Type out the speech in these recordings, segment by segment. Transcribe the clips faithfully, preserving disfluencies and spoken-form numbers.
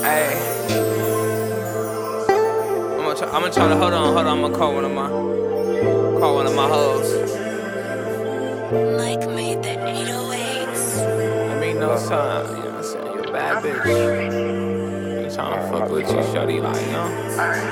Hey, I'm gonna, try, I'm gonna try to hold on, hold on. I'm gonna call one of my, call one of my hoes. Like made the eight oh eights. I mean, no son, you know what I'm saying? You a bad bitch. You tryna fuck with you, shorty, like, you know?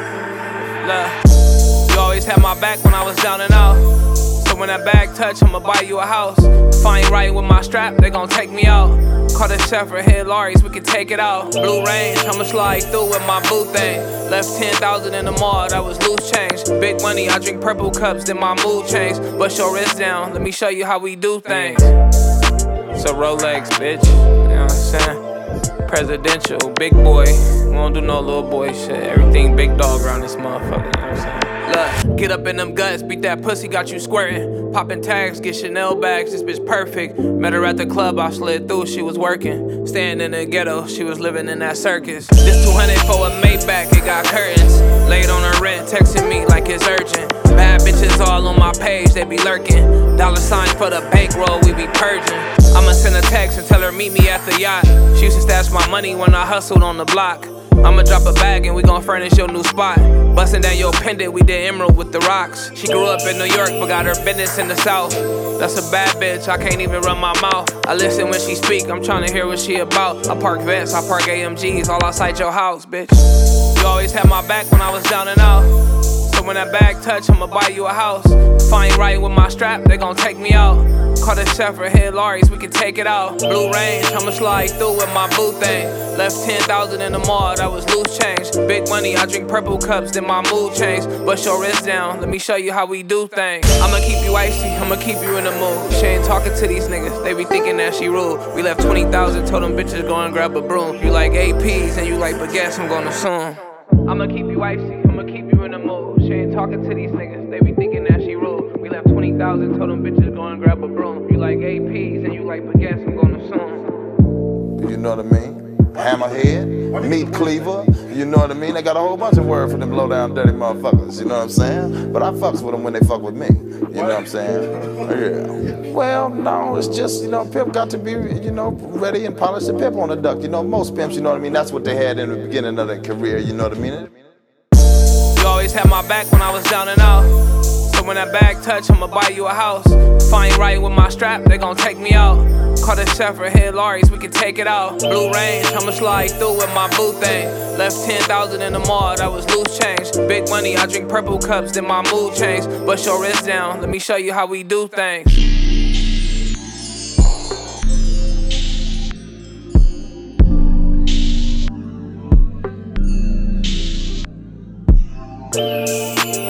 Look, you always had my back when I was down and out. So when that bag touch, I'ma buy you a house. If I ain't right with my strap, they gon' take me out. Call the chef or hit Laurie's, we can take it out. Blue range, I'ma slide through with my boo thing. Left ten thousand in the mall, that was loose change. Big money, I drink purple cups, then my mood changed. Bust your wrist down, let me show you how we do things. So Rolex, bitch, you know what I'm saying? Presidential, big boy, we don't do no little boy shit. Everything big dog around this motherfucker, you know what I'm saying? Look, get up in them guts, beat that pussy, got you squirting. Popping tags, get Chanel bags, this bitch perfect. Met her at the club, I slid through, she was working. Staying in the ghetto, she was living in that circus. This two hundred for a Maybach, it got curtains. Laid on her rent, texting me like it's urgent. Bad bitches all on my page, they be lurking. Dollar signs for the bankroll, we be purging. I'ma send a text and tell her meet me at the yacht. She used to stash my money when I hustled on the block. I'ma drop a bag and we gon' furnish your new spot. Bustin' down your pendant, we did emerald with the rocks. She grew up in New York but got her business in the South. That's a bad bitch, I can't even run my mouth. I listen when she speak, I'm tryna hear what she about. I park vets, I park A M Gs, all outside your house, bitch. You always had my back when I was down and out. So when that bag touch, I'ma buy you a house. If I ain't right with my strap, they gon' take me out. Call the chef or hit Laurie's, we can take it out. Blue range, I'ma slide through with my boo thing. Left ten thousand in the mall, that was loose change. Big money, I drink purple cups, then my mood changed. Bust your wrist down, let me show you how we do things. I'ma keep you icy, I'ma keep you in the mood. She ain't talking to these niggas, they be thinking that she rude. We left twenty thousand, told them bitches go and grab a broom. You like A Ps and you like baguettes, I'm gonna assume. I'ma keep you icy, I'ma keep you in the mood. She ain't talking to these niggas, they be thinking that she rude. We left twenty thousand, told them bitches go and grab a broom. You like A Ps and you like baguettes, I'm gonna assume. You know what I mean? Hammerhead, meat cleaver, you know what I mean? They got a whole bunch of words for them low down dirty motherfuckers, you know what I'm saying? But I fucks with them when they fuck with me, you know what I'm saying? Yeah. Well, no, it's just, you know, pimp got to be, you know, ready and polish the pimp on the duck. You know, most pimps, you know what I mean? That's what they had in the beginning of their career, you know what I mean? You always had my back when I was down and out. So when that bag touch, I'ma buy you a house. If I ain't right with my strap, they gon' take me out. Call the chef or hit Laurie's, we can take it out. Blue range, I'ma slide through with my boo thing. Left ten thousand in the mall, that was loose change. Big money, I drink purple cups, then my mood changed. Bust your wrist down, let me show you how we do things.